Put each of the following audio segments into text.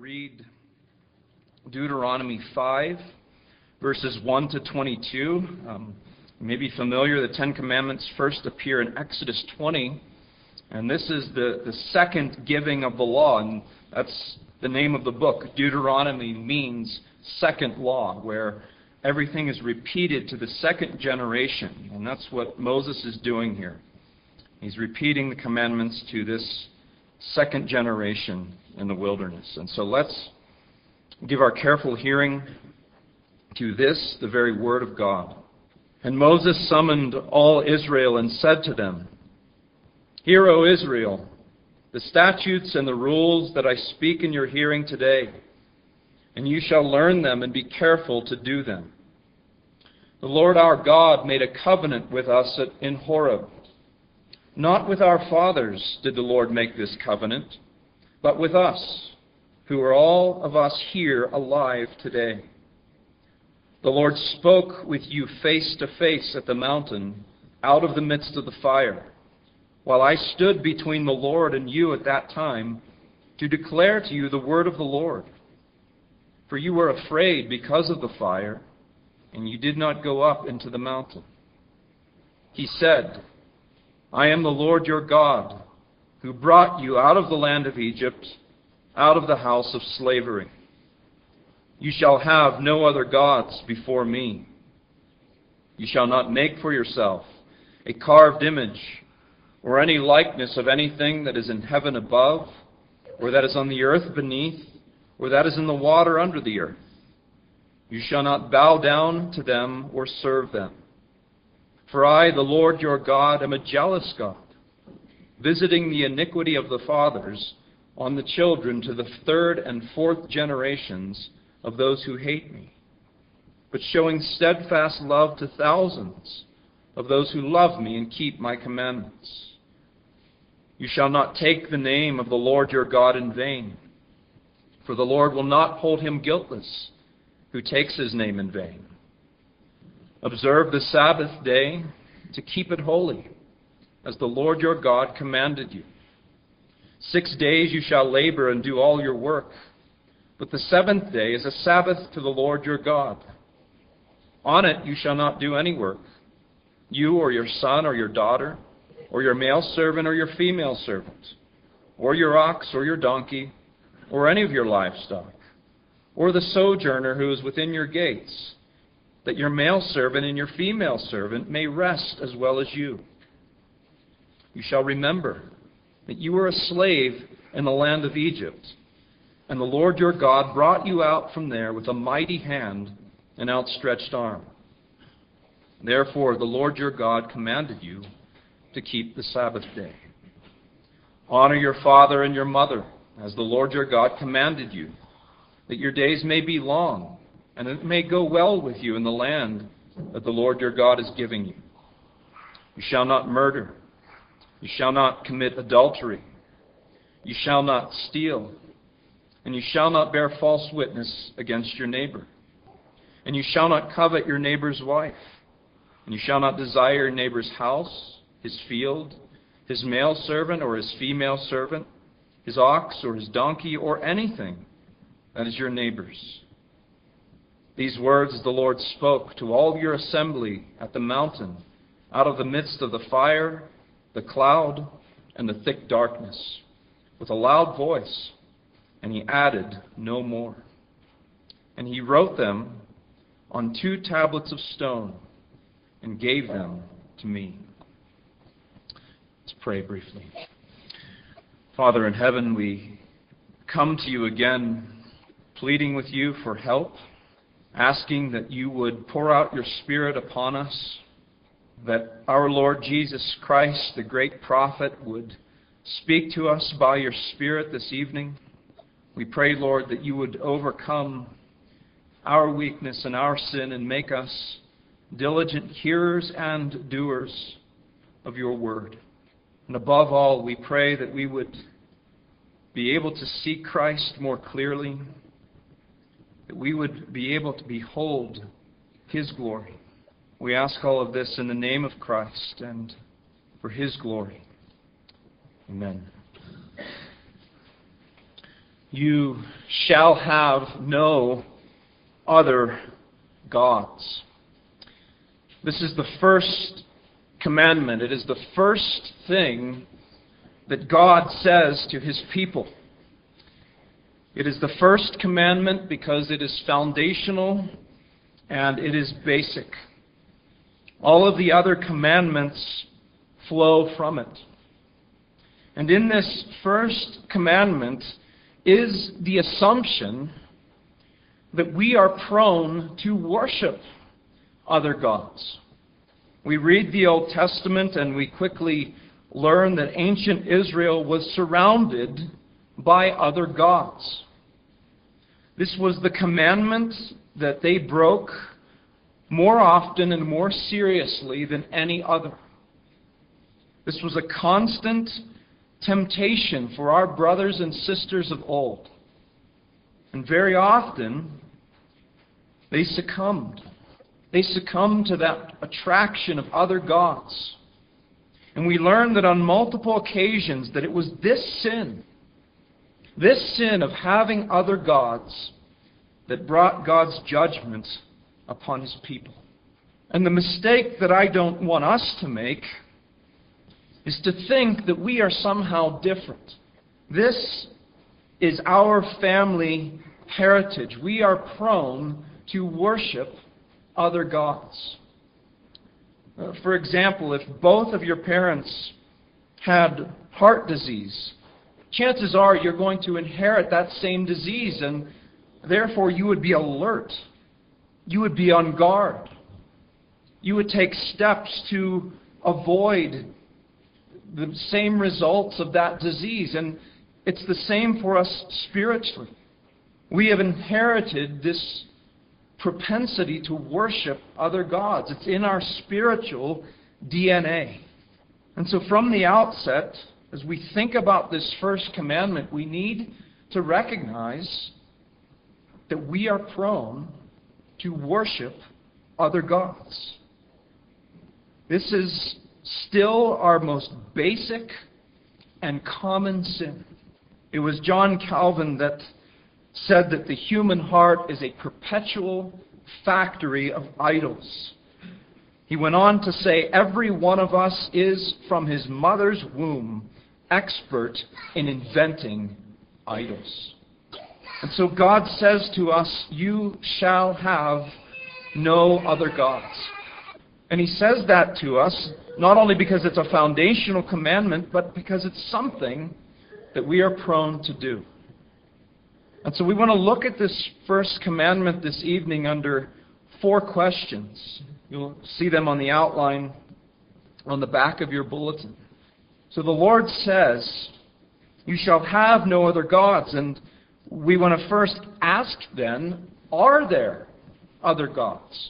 read Deuteronomy 5, verses 1 to 22. You may be familiar, the Ten Commandments first appear in Exodus 20, and this is the second giving of the law, and that's the name of the book. Deuteronomy means second law, where everything is repeated to the second generation, and that's what Moses is doing here. He's repeating the commandments to this second generation in the wilderness. And so let's give our careful hearing to this, the very word of God. And Moses summoned all Israel and said to them, "Hear, O Israel, the statutes and the rules that I speak in your hearing today, and you shall learn them and be careful to do them. The Lord our God made a covenant with us in Horeb. Not with our fathers did the Lord make this covenant, but with us, who are all of us here alive today. The Lord spoke with you face to face at the mountain, out of the midst of the fire, while I stood between the Lord and you at that time, to declare to you the word of the Lord. For you were afraid because of the fire, and you did not go up into the mountain. He said, I am the Lord your God, who brought you out of the land of Egypt, out of the house of slavery. You shall have no other gods before me. You shall not make for yourself a carved image, or any likeness of anything that is in heaven above, or that is on the earth beneath, or that is in the water under the earth. You shall not bow down to them or serve them. For I, the Lord your God, am a jealous God, visiting the iniquity of the fathers on the children to the third and fourth generations of those who hate me, but showing steadfast love to thousands of those who love me and keep my commandments. You shall not take the name of the Lord your God in vain, for the Lord will not hold him guiltless who takes his name in vain. Observe the Sabbath day to keep it holy, as the Lord your God commanded you. 6 days you shall labor and do all your work, but the seventh day is a Sabbath to the Lord your God. On it you shall not do any work, you or your son or your daughter, or your male servant or your female servant, or your ox or your donkey, or any of your livestock, or the sojourner who is within your gates, that your male servant and your female servant may rest as well as you. You shall remember that you were a slave in the land of Egypt, and the Lord your God brought you out from there with a mighty hand and outstretched arm. Therefore the Lord your God commanded you to keep the Sabbath day. Honor your father and your mother, as the Lord your God commanded you, that your days may be long, and it may go well with you in the land that the Lord your God is giving you. You shall not murder. You shall not commit adultery. You shall not steal. And you shall not bear false witness against your neighbor. And you shall not covet your neighbor's wife. And you shall not desire your neighbor's house, his field, his male servant or his female servant, his ox or his donkey, or anything that is your neighbor's. These words the Lord spoke to all your assembly at the mountain, out of the midst of the fire, the cloud, and the thick darkness, with a loud voice, and he added no more. And he wrote them on 2 tablets of stone and gave them to me. Let's pray briefly. Father in heaven, we come to you again, pleading with you for help, asking that you would pour out your Spirit upon us, that our Lord Jesus Christ, the great prophet, would speak to us by your Spirit this evening. We pray, Lord, that you would overcome our weakness and our sin and make us diligent hearers and doers of your word. And above all, we pray that we would be able to see Christ more clearly, that we would be able to behold his glory. We ask all of this in the name of Christ and for his glory. Amen. You shall have no other gods. This is the first commandment. It is the first thing that God says to His people. It is the first commandment because it is foundational and it is basic. All of the other commandments flow from it. And in this first commandment is the assumption that we are prone to worship other gods. We read the Old Testament and we quickly learn that ancient Israel was surrounded by other gods. This was the commandment that they broke more often and more seriously than any other. This was a constant temptation for our brothers and sisters of old. And very often, they succumbed. They succumbed to that attraction of other gods. And we learn that on multiple occasions that it was this sin of having other gods, that brought God's judgment upon His people. And the mistake that I don't want us to make is to think that we are somehow different. This is our family heritage. We are prone to worship other gods. For example, if both of your parents had heart disease, chances are you're going to inherit that same disease, and therefore you would be alert. You would be on guard. You would take steps to avoid the same results of that disease. And it's the same for us spiritually. We have inherited this propensity to worship other gods. It's in our spiritual DNA. And so from the outset, as we think about this first commandment, we need to recognize that we are prone to worship other gods. This is still our most basic and common sin. It was John Calvin that said that the human heart is a perpetual factory of idols. He went on to say, every one of us is, from his mother's womb, expert in inventing idols. And so God says to us, you shall have no other gods. And He says that to us, not only because it's a foundational commandment, but because it's something that we are prone to do. And so we want to look at this first commandment this evening under 4 questions. You'll see them on the outline on the back of your bulletin. So the Lord says, you shall have no other gods. And we want to first ask then, are there other gods?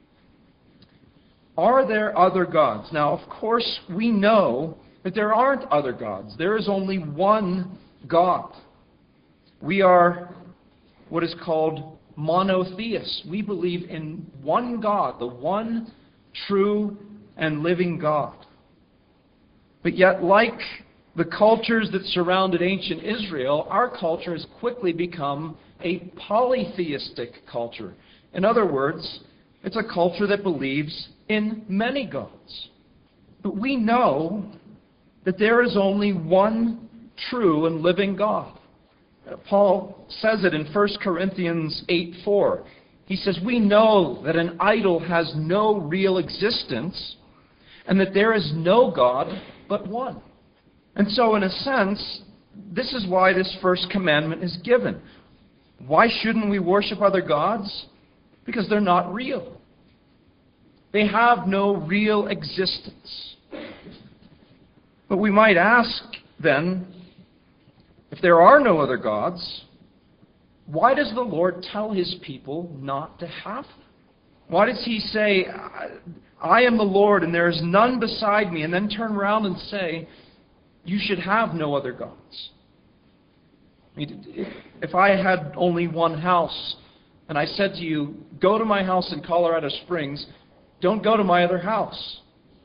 Are there other gods? Now, of course, we know that there aren't other gods. There is only one God. We are what is called monotheists. We believe in one God, the one true and living God. But yet, like the cultures that surrounded ancient Israel, our culture has quickly become a polytheistic culture. In other words, it's a culture that believes in many gods. But we know that there is only one true and living God. Paul says it in 1 Corinthians 8:4. He says, we know that an idol has no real existence and that there is no God but one. And so, in a sense, this is why this first commandment is given. Why shouldn't we worship other gods? Because they're not real. They have no real existence. But we might ask then, if there are no other gods, why does the Lord tell His people not to have them? Why does He say, I am the Lord and there is none beside me, and then turn around and say, you should have no other gods? I mean, if I had only one house, and I said to you, go to my house in Colorado Springs, don't go to my other house.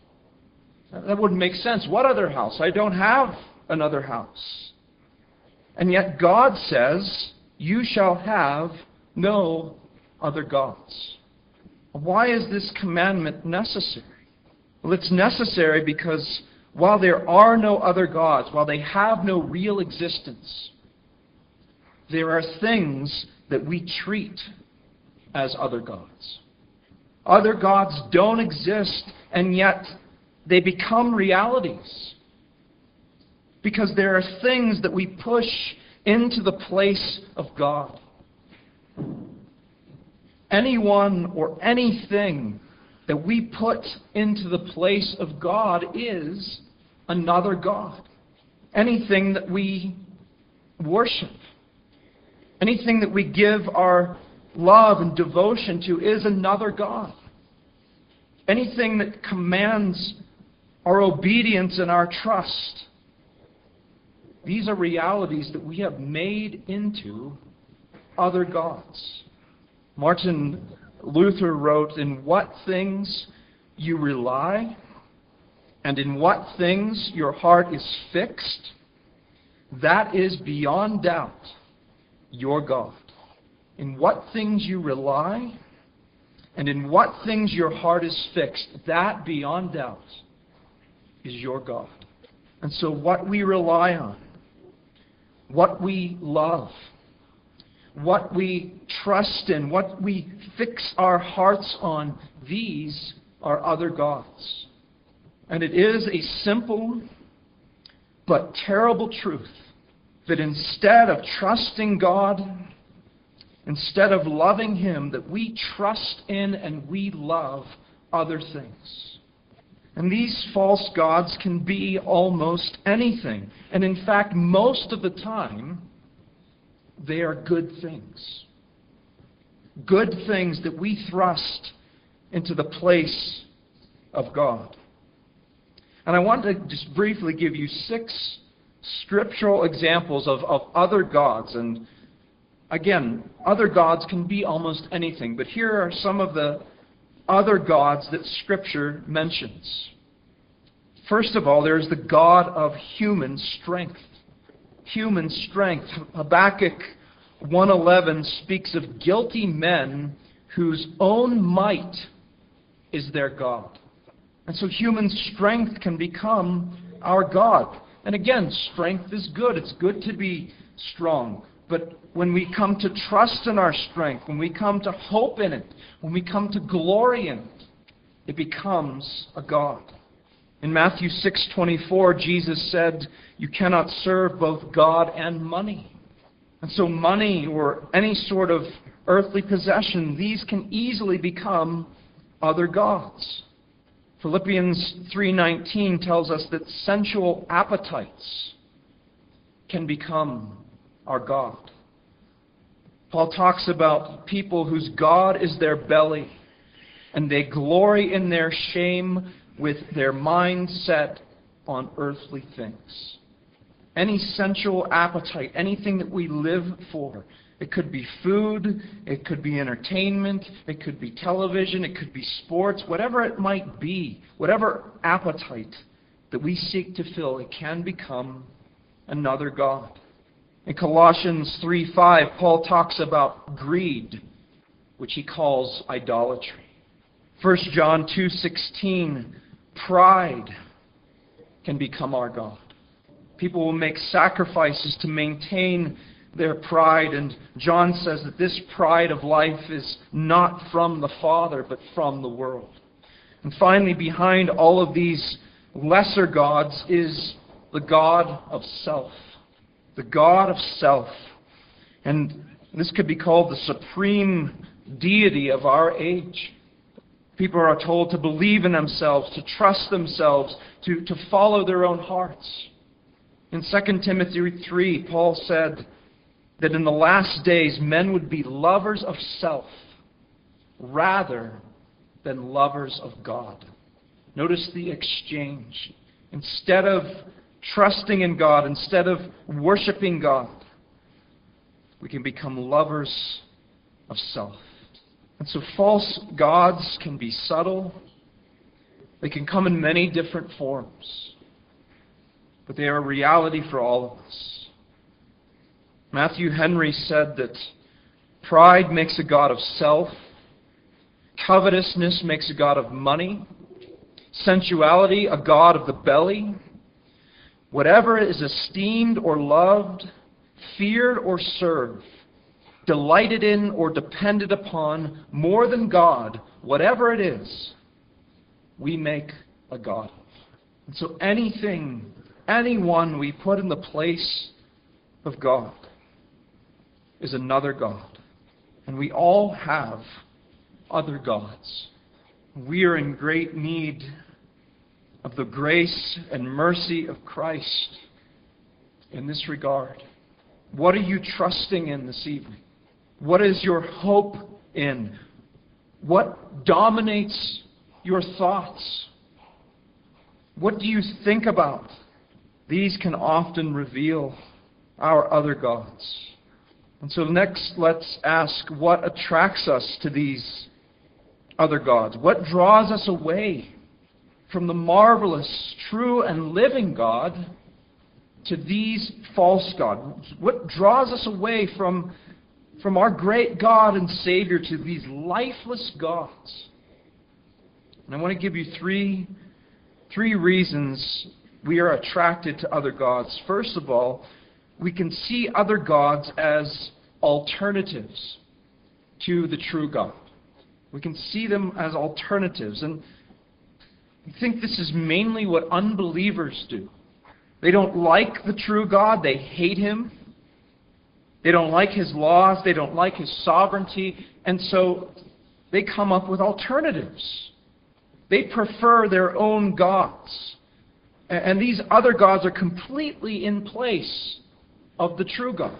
That wouldn't make sense. What other house? I don't have another house. And yet God says, "You shall have no other gods." Why is this commandment necessary? Well, it's necessary because while there are no other gods, while they have no real existence, there are things that we treat as other gods. Other gods don't exist, and yet they become realities. Because there are things that we push into the place of God. Anyone or anything that we put into the place of God is another god. Anything that we worship, anything that we give our love and devotion to is another god. Anything that commands our obedience and our trust, these are realities that we have made into other gods. Martin Luther wrote, "In what things you rely, and in what things your heart is fixed, that is beyond doubt your God." In what things you rely, and in what things your heart is fixed, that beyond doubt is your God. And so what we rely on, what we love, what we trust in, what we fix our hearts on, these are other gods. And it is a simple but terrible truth that instead of trusting God, instead of loving Him, that we trust in and we love other things. And these false gods can be almost anything. And in fact, most of the time, they are good things. Good things that we thrust into the place of God. And I want to just briefly give you 6 scriptural examples of other gods. And again, other gods can be almost anything. But here are some of the other gods that Scripture mentions. First of all, there is the God of human strength. Human strength. Habakkuk 1:11 speaks of guilty men whose own might is their God. And so human strength can become our God. And again, strength is good. It's good to be strong. But when we come to trust in our strength, when we come to hope in it, when we come to glory in it, it becomes a god. In Matthew 6:24, Jesus said, "You cannot serve both God and money." And so money or any sort of earthly possession, these can easily become other gods. Philippians 3:19 tells us that sensual appetites can become our God. Paul talks about people whose God is their belly, and they glory in their shame with their mind set on earthly things. Any sensual appetite, anything that we live for, it could be food, it could be entertainment, it could be television, it could be sports, whatever it might be, whatever appetite that we seek to fill, it can become another god. In Colossians 3:5, Paul talks about greed, which he calls idolatry. 1 John 2:16, pride can become our God. People will make sacrifices to maintain their pride, and John says that this pride of life is not from the Father, but from the world. And finally, behind all of these lesser gods is the God of self. The God of self. And this could be called the supreme deity of our age. People are told to believe in themselves, to trust themselves, to follow their own hearts. In 2 Timothy 3, Paul said that in the last days men would be lovers of self rather than lovers of God. Notice the exchange. Instead of trusting in God, instead of worshiping God, we can become lovers of self. And so false gods can be subtle. They can come in many different forms. But they are a reality for all of us. Matthew Henry said that pride makes a god of self, covetousness makes a god of money, sensuality a god of the belly. Whatever is esteemed or loved, feared or served, delighted in or depended upon more than God, whatever it is, we make a god of. And so anything, anyone we put in the place of God is another god. And we all have other gods. We are in great need of the grace and mercy of Christ in this regard. What are you trusting in this evening? What is your hope in? What dominates your thoughts? What do you think about? These can often reveal our other gods. And so next, let's ask, what attracts us to these other gods? What draws us away from the marvelous, true, and living God to these false gods? What draws us away from our great God and Savior to these lifeless gods? And I want to give you three reasons we are attracted to other gods. First of all, we can see other gods as alternatives to the true God. We can see them as alternatives. And I think this is mainly what unbelievers do. They don't like the true God. They hate Him. They don't like His laws. They don't like His sovereignty. And so they come up with alternatives. They prefer their own gods. And these other gods are completely in place of the true God.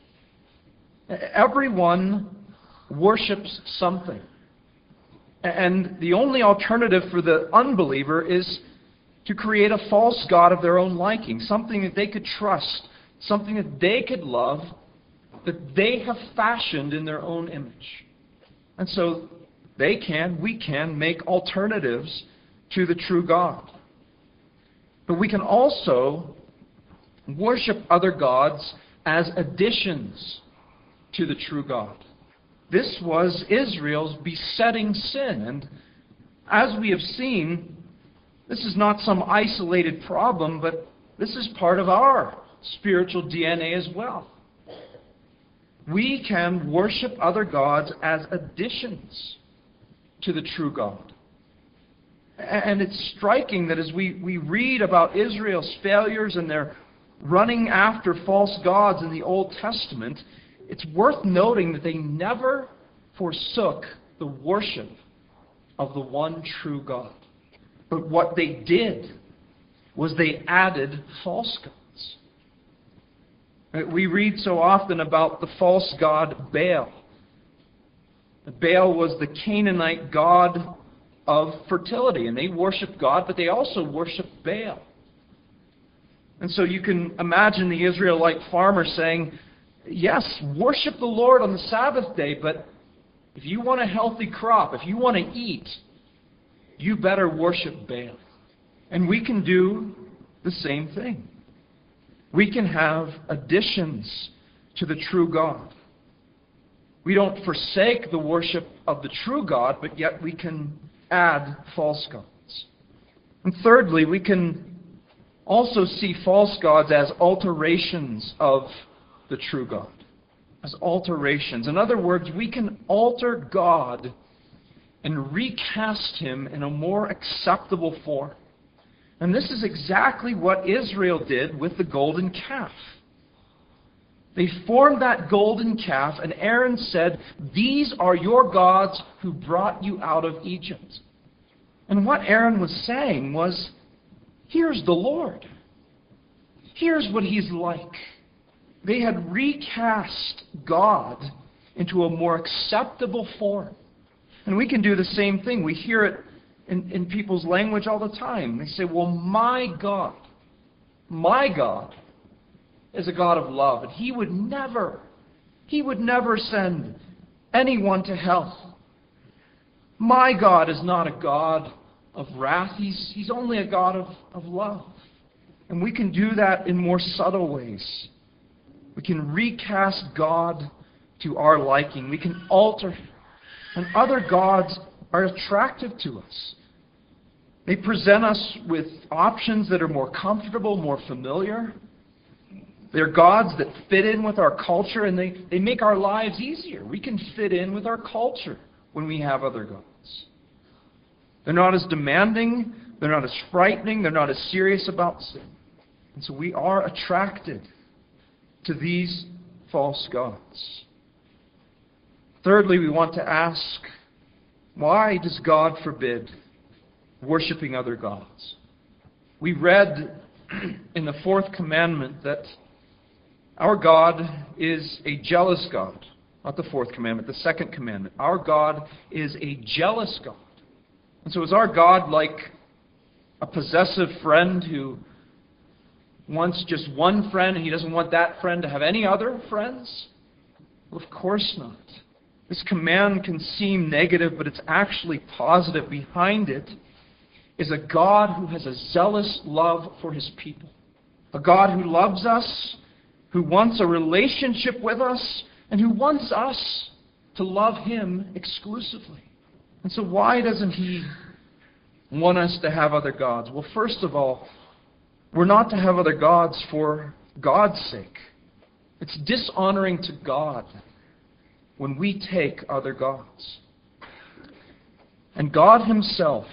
Everyone worships something. And the only alternative for the unbeliever is to create a false god of their own liking, something that they could trust, something that they could love, that they have fashioned in their own image. And so we can make alternatives to the true God. But we can also worship other gods as additions to the true God. This was Israel's besetting sin. And as we have seen, this is not some isolated problem, but this is part of our spiritual DNA as well. We can worship other gods as additions to the true God. And it's striking that as we read about Israel's failures and their running after false gods in the Old Testament, it's worth noting that they never forsook the worship of the one true God. But what they did was they added false gods. We read so often about the false god Baal. Baal was the Canaanite god of fertility, and they worshiped God, but they also worshiped Baal. And so you can imagine the Israelite farmer saying, yes, worship the Lord on the Sabbath day, but if you want a healthy crop, if you want to eat, you better worship Baal. And we can do the same thing. We can have additions to the true God. We don't forsake the worship of the true God, but yet we can add false gods. And thirdly, we can also see false gods as alterations of the true God. As alterations. In other words, we can alter God and recast Him in a more acceptable form. And this is exactly what Israel did with the golden calf. They formed that golden calf, and Aaron said, "These are your gods who brought you out of Egypt." And what Aaron was saying was, here's the Lord. Here's what He's like. They had recast God into a more acceptable form. And we can do the same thing. We hear it in people's language all the time. They say, well, my God is a God of love, and He would never send anyone to hell. My God is not a God of wrath. He's only a God of love. And we can do that in more subtle ways. We can recast God to our liking. We can alter Him. And other gods are attractive to us. They present us with options that are more comfortable, more familiar. They're gods that fit in with our culture, and they make our lives easier. We can fit in with our culture when we have other gods. They're not as demanding, they're not as frightening, they're not as serious about sin. And so we are attracted to these false gods. Thirdly, we want to ask, why does God forbid worshiping other gods? We read in the fourth commandment that our God is a jealous God. Not the fourth commandment, the second commandment. Our God is a jealous God. And so is our God like a possessive friend who wants just one friend and he doesn't want that friend to have any other friends? Well, of course not. This command can seem negative, but it's actually positive. Behind it is a God who has a zealous love for His people. A God who loves us, who wants a relationship with us, and who wants us to love Him exclusively. And so why doesn't He want us to have other gods? Well, first of all, we're not to have other gods for God's sake. It's dishonoring to God when we take other gods. And God Himself,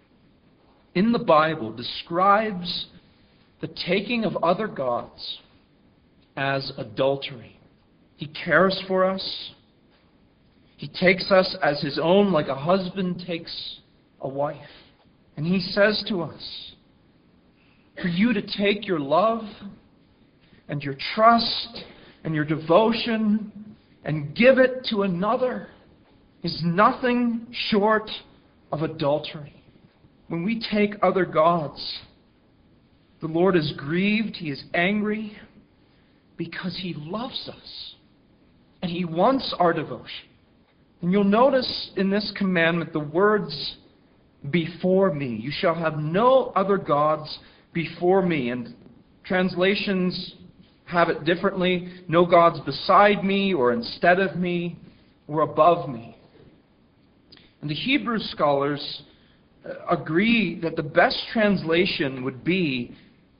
in the Bible, describes the taking of other gods as adultery. He cares for us. He takes us as His own, like a husband takes a wife. And He says to us, for you to take your love and your trust and your devotion and give it to another is nothing short of adultery. When we take other gods, the Lord is grieved, He is angry, because He loves us. And He wants our devotion. And you'll notice in this commandment the words, before me. You shall have no other gods before me. And translations have it differently. No gods beside me, or instead of me, or above me. And the Hebrew scholars agree that the best translation would be,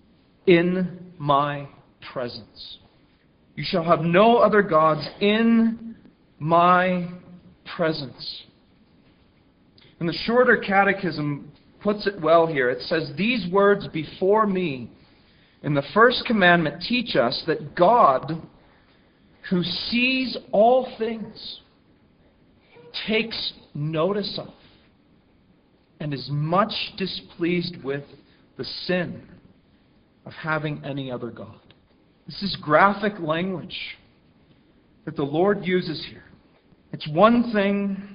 in my presence. You shall have no other gods in my presence. And the Shorter Catechism puts it well here. It says, these words, before me, in the first commandment teach us that God, who sees all things, takes notice of and is much displeased with the sin of having any other God. This is graphic language that the Lord uses here. It's one thing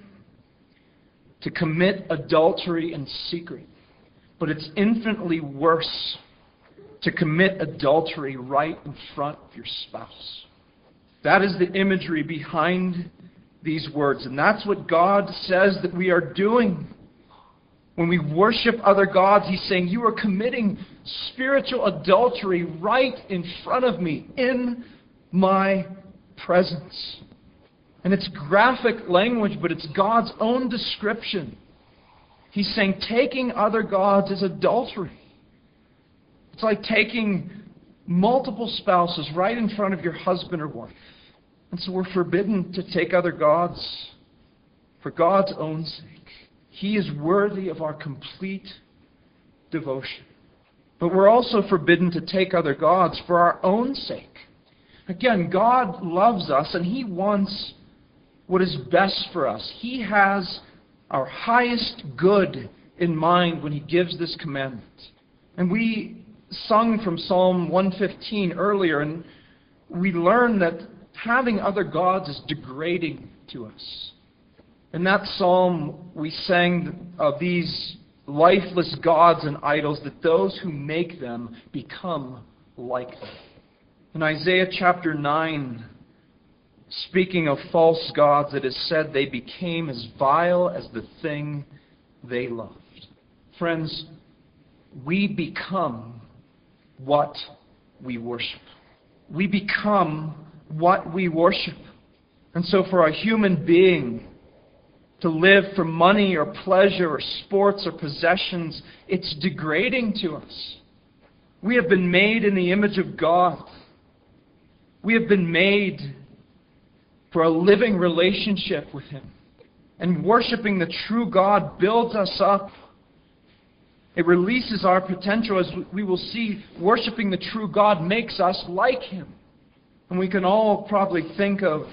to commit adultery in secret, but it's infinitely worse to commit adultery right in front of your spouse. That is the imagery behind these words, and that's what God says that we are doing. When we worship other gods, He's saying, you are committing spiritual adultery right in front of me, in my presence. And it's graphic language, but it's God's own description. He's saying taking other gods is adultery. It's like taking multiple spouses right in front of your husband or wife. And so we're forbidden to take other gods for God's own sake. He is worthy of our complete devotion. But we're also forbidden to take other gods for our own sake. Again, God loves us and He wants what is best for us. He has our highest good in mind when He gives this commandment. And we sung from Psalm 115 earlier, and we learned that having other gods is degrading to us. In that psalm, we sang of these lifeless gods and idols, that those who make them become like them. In Isaiah chapter 9, speaking of false gods, it is said they became as vile as the thing they loved. Friends, we become what we worship. we become what we worship. And so for a human being to live for money or pleasure or sports or possessions, it's degrading to us. We have been made in the image of God. We have been made for a living relationship with Him. And worshiping the true God builds us up. It releases our potential. As we will see, worshiping the true God makes us like Him. And we can all probably think of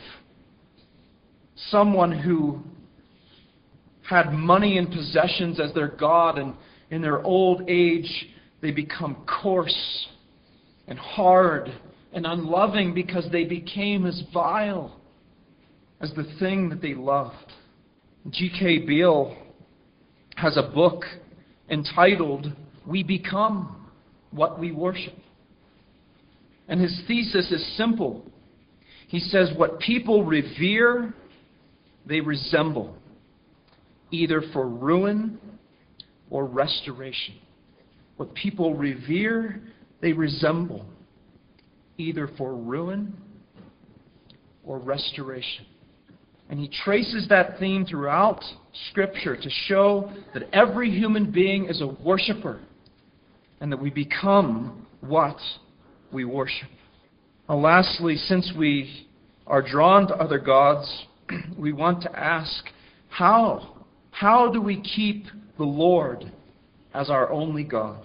someone who had money and possessions as their God, and in their old age they become coarse and hard and unloving because they became as vile as the thing that they loved. G.K. Beale has a book entitled, "We Become What We Worship." And his thesis is simple. He says, what people revere, they resemble, either for ruin or restoration. What people revere, they resemble, either for ruin or restoration. And he traces that theme throughout Scripture to show that every human being is a worshiper and that we become what we worship. Now, lastly, since we are drawn to other gods, we want to ask, how do we keep the Lord as our only God?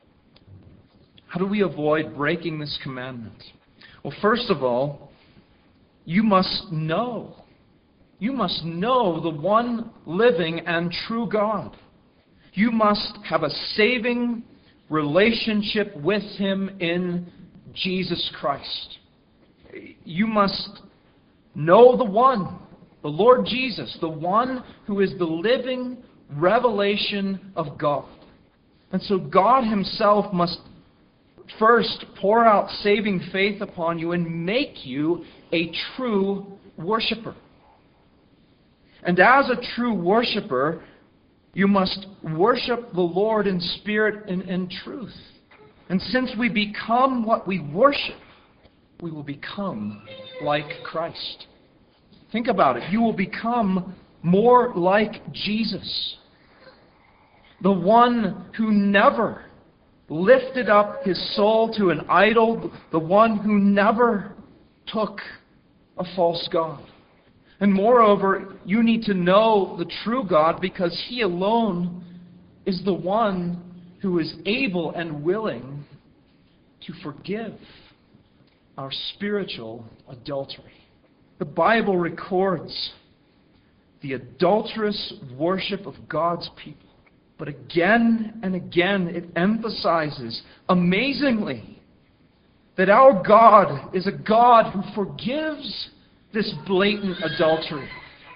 How do we avoid breaking this commandment? Well, first of all, you must know. You must know the one living and true God. You must have a saving relationship with Him in Jesus Christ. You must know the one, the Lord Jesus, the one who is the living revelation of God. And so God Himself must first pour out saving faith upon you and make you a true worshiper. And as a true worshiper, you must worship the Lord in spirit and in truth. And since we become what we worship, we will become like Christ. Think about it. You will become more like Jesus, the one who never lifted up his soul to an idol, the one who never took a false god. And moreover, you need to know the true God because He alone is the one who is able and willing to forgive our spiritual adultery. The Bible records the adulterous worship of God's people. But again and again it emphasizes, amazingly, that our God is a God who forgives this blatant adultery.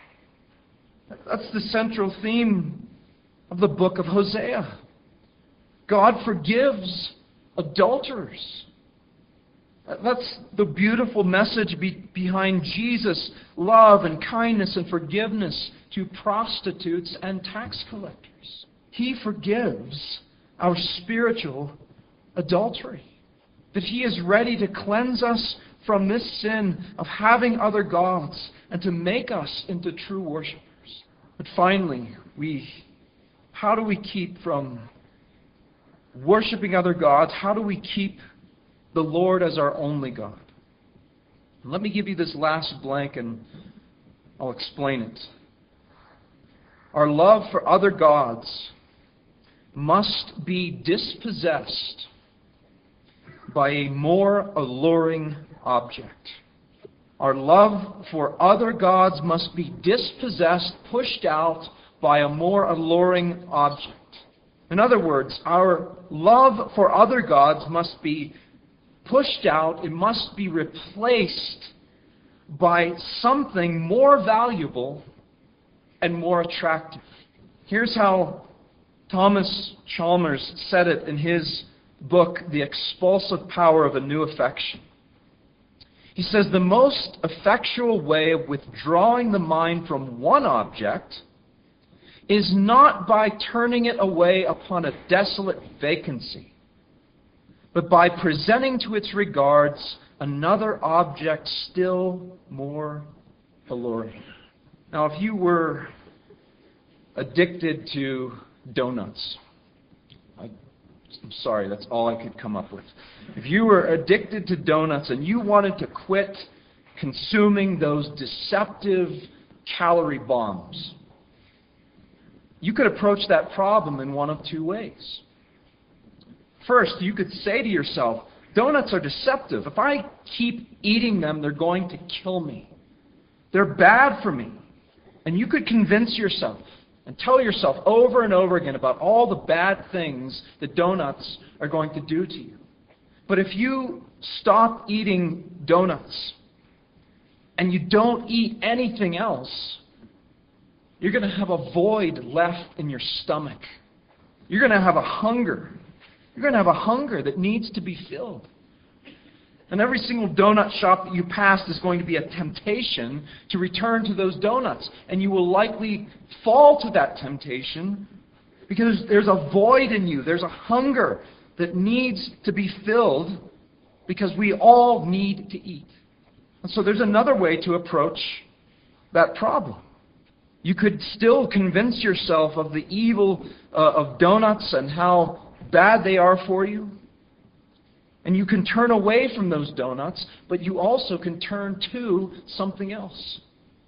That's the central theme of the book of Hosea. God forgives adulterers. That's the beautiful message behind Jesus' love and kindness and forgiveness to prostitutes and tax collectors. He forgives our spiritual adultery. That He is ready to cleanse us from this sin of having other gods and to make us into true worshipers. But finally, how do we keep from worshiping other gods? How do we keep the Lord as our only God? And let me give you this last blank and I'll explain it. Our love for other gods must be dispossessed by a more alluring object. Our love for other gods must be dispossessed, pushed out by a more alluring object. In other words, our love for other gods must be pushed out. It must be replaced by something more valuable and more attractive. Here's how Thomas Chalmers said it in his book, The Expulsive Power of a New Affection. He says, the most effectual way of withdrawing the mind from one object is not by turning it away upon a desolate vacancy, but by presenting to its regards another object still more alluring. Now, if you were addicted to donuts, I'm sorry, that's all I could come up with. If you were addicted to donuts and you wanted to quit consuming those deceptive calorie bombs, you could approach that problem in one of two ways. First, you could say to yourself, donuts are deceptive. If I keep eating them, they're going to kill me. They're bad for me. And you could convince yourself and tell yourself over and over again about all the bad things that donuts are going to do to you. But if you stop eating donuts and you don't eat anything else, you're going to have a void left in your stomach. You're going to have a hunger. You're going to have a hunger that needs to be filled. And every single donut shop that you pass is going to be a temptation to return to those donuts. And you will likely fall to that temptation because there's a void in you. There's a hunger that needs to be filled because we all need to eat. And so there's another way to approach that problem. You could still convince yourself of the evil of donuts and how bad they are for you. And you can turn away from those donuts, but you also can turn to something else.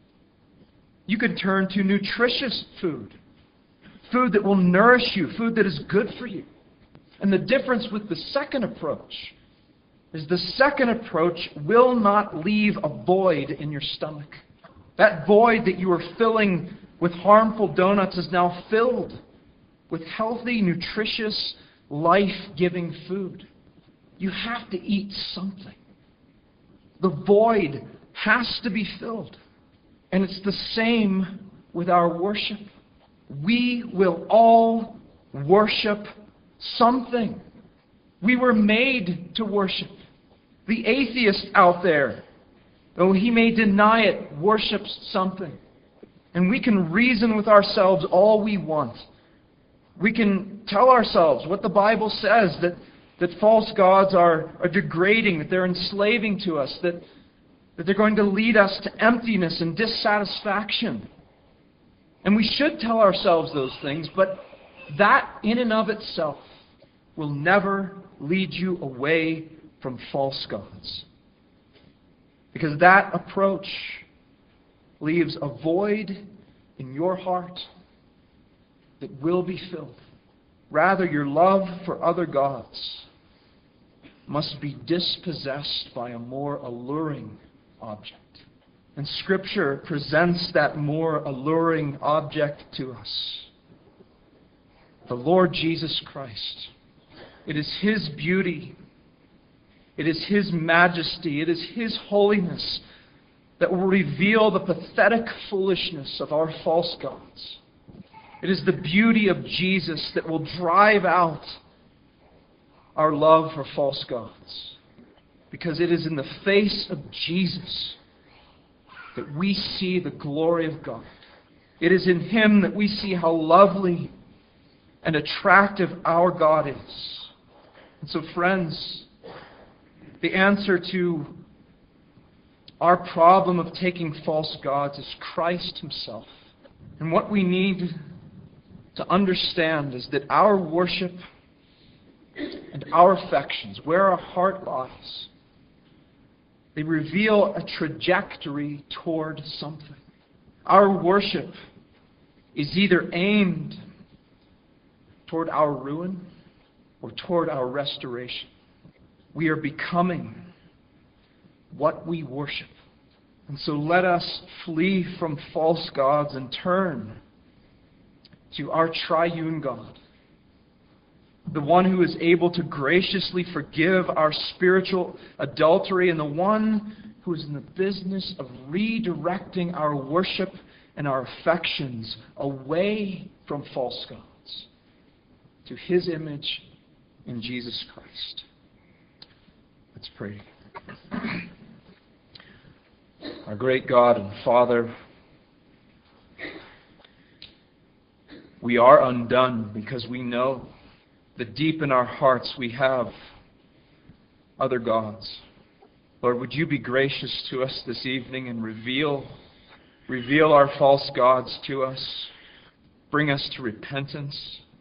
You can turn to nutritious food. Food that will nourish you. Food that is good for you. And the difference with the second approach is the second approach will not leave a void in your stomach. That void that you were filling with harmful donuts is now filled with healthy, nutritious, life-giving food. You have to eat something. The void has to be filled. And it's the same with our worship. We will all worship something. We were made to worship. The atheist out there, though he may deny it, worships something. And we can reason with ourselves all we want. We can tell ourselves what the Bible says, that false gods are degrading, that they're enslaving to us, that they're going to lead us to emptiness and dissatisfaction. And we should tell ourselves those things, but that in and of itself will never lead you away from false gods. Because that approach leaves a void in your heart that will be filled. Rather, your love for other gods must be dispossessed by a more alluring object. And Scripture presents that more alluring object to us. The Lord Jesus Christ. It is His beauty. It is His majesty. It is His holiness that will reveal the pathetic foolishness of our false gods. It is the beauty of Jesus that will drive out our love for false gods. Because it is in the face of Jesus that we see the glory of God. It is in Him that we see how lovely and attractive our God is. And so, friends, the answer to our problem of taking false gods is Christ Himself. And what we need to understand is that our worship and our affections, where our heart lies, they reveal a trajectory toward something. Our worship is either aimed toward our ruin or toward our restoration. We are becoming what we worship. And so let us flee from false gods and turn to our triune God, the one who is able to graciously forgive our spiritual adultery, and the one who is in the business of redirecting our worship and our affections away from false gods to His image in Jesus Christ. Let's pray. Our great God and Father, we are undone because we know that deep in our hearts we have other gods. Lord, would you be gracious to us this evening and reveal our false gods to us, bring us to repentance,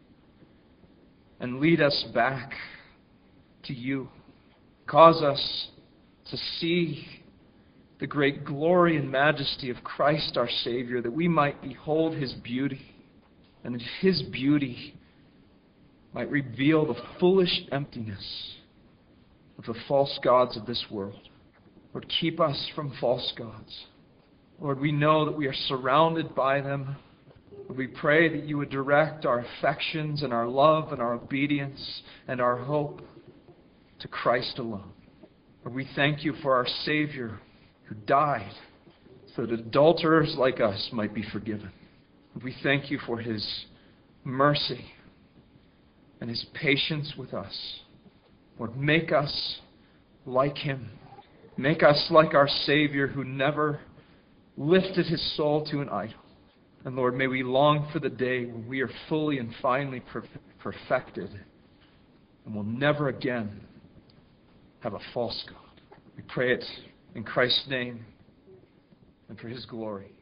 and lead us back to you. Cause us to see the great glory and majesty of Christ our Savior, that we might behold His beauty, and that His beauty might reveal the foolish emptiness of the false gods of this world. Lord, keep us from false gods. Lord, we know that we are surrounded by them. Lord, we pray that you would direct our affections and our love and our obedience and our hope to Christ alone. Lord, we thank you for our Savior who died so that adulterers like us might be forgiven. Lord, we thank you for His mercy and His patience with us. Lord, make us like Him. Make us like our Savior who never lifted His soul to an idol. And Lord, may we long for the day when we are fully and finally perfected and will never again have a false God. We pray it in Christ's name and for His glory.